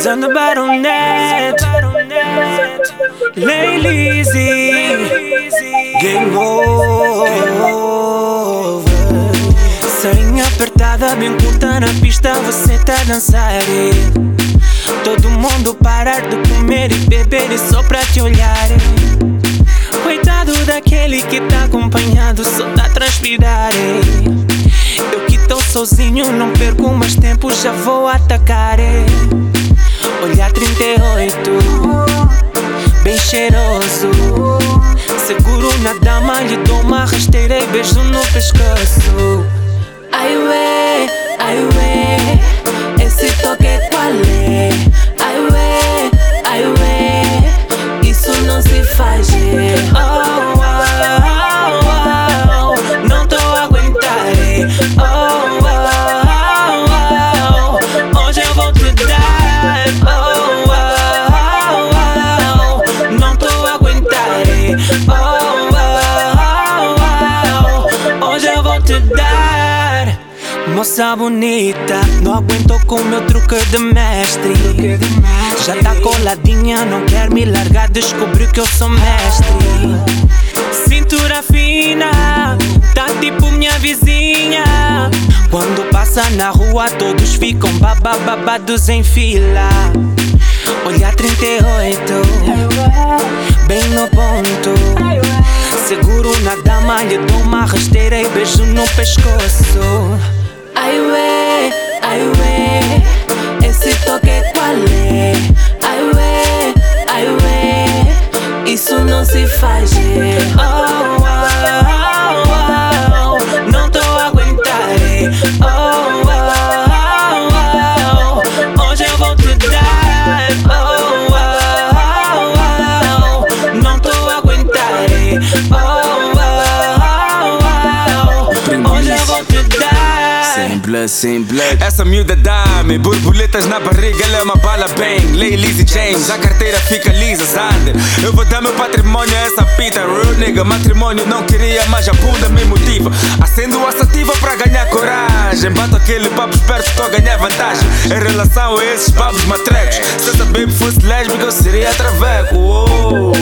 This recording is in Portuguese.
on the Baronet, Lay Easy, Game Over. Sainha apertada, bem curta na pista, você tá a dançar. Todo mundo parar de comer e beber e só pra te olhar. Coitado daquele que tá acompanhado, só tá a transpirar. Eu que tô sozinho, não perco mais tempo, já vou atacar. Olhar 38, bem cheiroso. Seguro na dama, lhe dou uma rasteira e beijo no pescoço. Ai ué, esse toque qual é? Ai ué, isso não se faz. Oh, não tô a aguentar. Oh, hoje eu vou te dar. Oh, não tô a aguentar. Oh, hoje eu vou te dar. Moça bonita, não aguento com meu truque de mestre. Já tá coladinha, não quer me largar, descobri que eu sou mestre. Cintura fina, tá tipo minha vizinha. Quando passa na rua todos ficam babados em fila. Olhar 38, bem no ponto. Seguro na dama, lhe dou uma rasteira e beijo no pescoço. Ai ué, esse toque qual é? Ai ué, isso não se faz. Oh, não tô a aguentar. Oh, hoje eu vou te dar. Oh, não tô a aguentar. Oh, hoje eu vou te dar. Simple. Essa miúda dá-me borboletas na barriga, ela é uma bala bem. Lay Easy James, a carteira fica lisa, Sander. Eu vou dar meu patrimônio a essa pita. Real nigga, matrimônio não queria, mas a bunda me motiva. Acendo a sativa pra ganhar coragem. Bato aquele papo esperto, tô a ganhar vantagem em relação a esses papos matrecos. Se essa baby fosse lésbica, eu seria traveco.